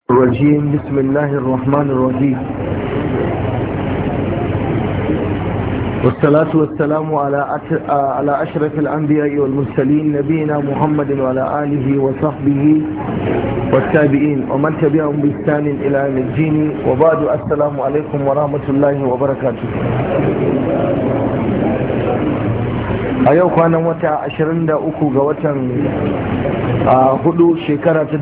الرجيم بسم الله الرحمن الرحيم والصلاة والسلام على أشرف الأنبياء والمرسلين نبينا محمد وعلى آله وصحبه والتابعين ومن تبعهم بإحسان إلى يوم الدين وبعد السلام عليكم ورحمة الله وبركاته. a yau kwanan wata 23 ga watan hudu shekara ta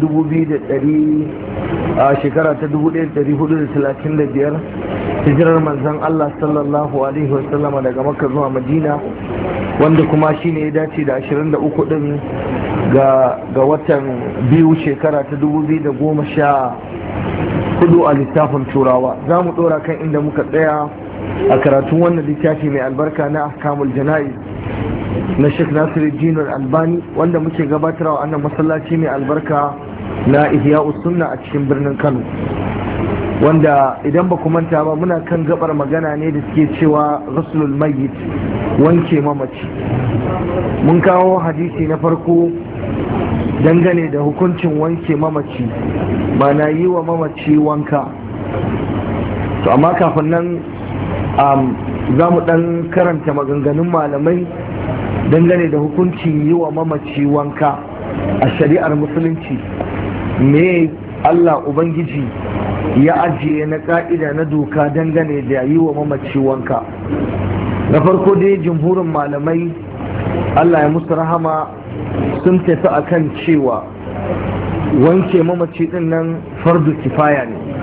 1435 hijirar manzon Allah sallallahu alaihi wasallama daga Makka zuwa Madina, wanda kuma shine ya dace da 23 din ga watan biyu shekara ta 2014 a lissafin turawa. za mu dora kan inda muka tsaya a karatun wannan littafi mai albarka na ahkamul jana'iz na Sheikh Nasiruddin Al-Albani, wanda muke gabatarwa annan masallaci mai albarka na Ihya'us Sunna a cikin birnin Kano, wanda idan ba ku manta ba muna kan gabar magana ne da suke cewa ghuslul mayyit, wanke mamaci. mun kawo hadisi na farko dangane da hukuncin wanke mamaci, ba na yi wa mamaci wanka. to amma kafin nan za mu dan karanta maganganun malamai dangane da hukuncin yi wa mamaci wanka a shari'ar musulunci. me Allah Ubangiji ya ajiye na ka'ida na doka dangane da yi wa mamaci wanka? na farko dai jumhurin malamai, Allah ya musu rahama, sun tafi akan cewa wanke mamaci din nan fardu kifaya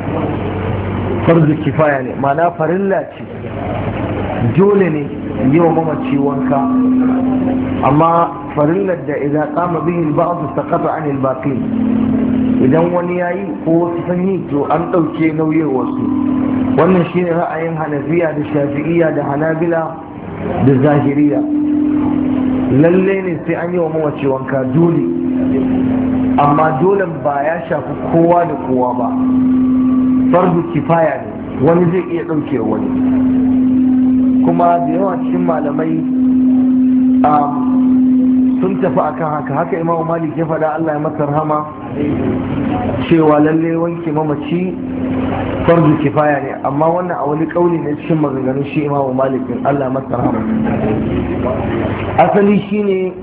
ne, ma'ana farilla ce, dole ne yi wa mamaci wanka, amma farillar da idan kama bihin ba'adu saqata anil baqin, idan wani yayi ko wasu sun yi to an ɗauke nauyin wasu. wannan shine ra'ayin Hanafiya da Shafi'iyya da Hanabila da Zahiriya. lalle ne sai an yi wa mamaci wanka dole, amma dole ba ya shafi kowa da kowa ba, fardu kifaya ne, wani zai iya ɗauke wani. kuma da yawa cikin malamai sun tafi akan haka Imam Malik ya faɗa, Allah ya masa rahama, cewa lalle wanke mamaci fardu kifaya ne, amma wannan a wani kauli ne cikin maganganun shi Imam Malik din, Allah ya masa rahama. asali shine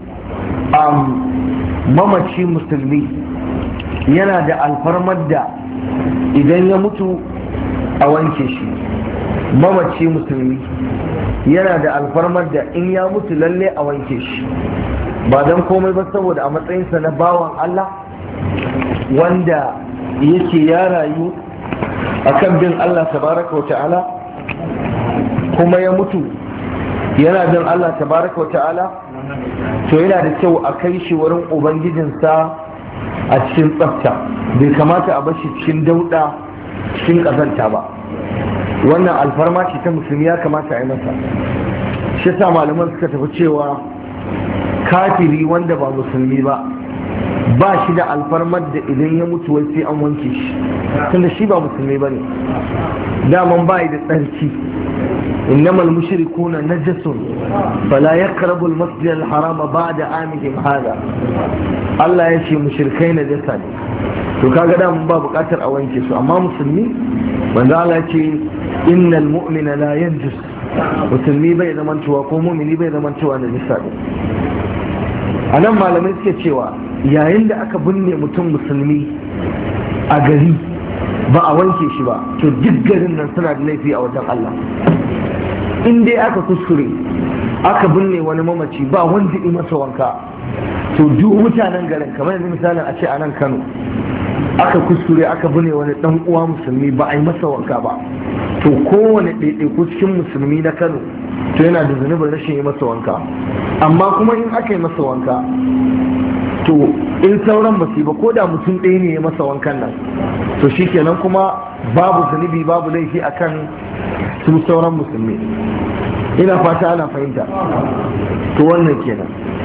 mamaci musulmi yana da alfarmar da idan ya mutu a wanke shi. mamaci musulmi yana da alfarmar da in ya mutu lalle a wanke shi, ba don komai ba saboda a matsayinsa na bawan Allah wanda yake ya rayu akan bin Allah tabaraka wa ta'ala, kuma ya mutu yana bin Allah tabaraka wa ta'ala, to yana da kyau a kai shi wurin ubangijinsa a cikin tsafta. bai kamata a bashi cikin dauda, cikin kazanta ba. wannan alfarma ce ta musulmi, ya kamata a yi masa. shi sa malaman suka tafi cewa kafiri wanda ba musulmi ba shi da alfarmar da idan ya mutu wai sai an wanke shi, tunda shi ba musulmi ba ne, daman ba da tsarki. innamal mushrikuna najasun fala yaqrabu al-masjid al-harama ba'da amihim hada. Allah ya ce mushrikai najasa ne, to kaga daman ba bukatar a wanke su. amma musulmi, wanda Allah ya ce innal mu'mina la yanjus, musulmi bai zamantowa ko mu'mini bai zamantowa najasa ne. a nan malamai suke cewa yayin da aka binne mutum musulmi a gari ba a wanke shi ba, to duk garin nan suna da laifi a wajen Allah. in dai aka kuskure aka binne wani mamaci ba wanda yi masa wanka, to duk mutanen garin, kamar yanzu misalin a ce a nan Kano aka kuskure aka binne wani dan uwa musulmi ba a yi masa wanka ba, to kowane ɗaiɗaiku cikin musulmi na Kano to yana da zunubin rashin yi masa wanka. amma kuma in aka yi masa wanka, to in sauran ba su ba, ko da mutum ɗaya ne ya masa wankan nan, to shi kenan kuma babu zunubi, babu laifi akan su sauran musulmi. ina fata ana fahimta. to wannan kenan.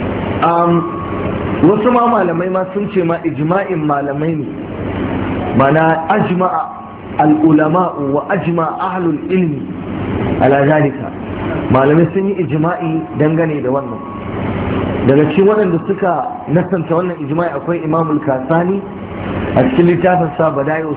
wasu ma malamai ma sun ce ma ijma'in malamai ne, mana ajma'a al-ulama'u wa ajma'a ahlul ilmi ala zalika. malamai sun yi ijma'i dangane da wannan. daga cikin waɗanda suka nasanta wannan ijma'i akwai Imamul Kasani a cikin littafin sa Bada'i'us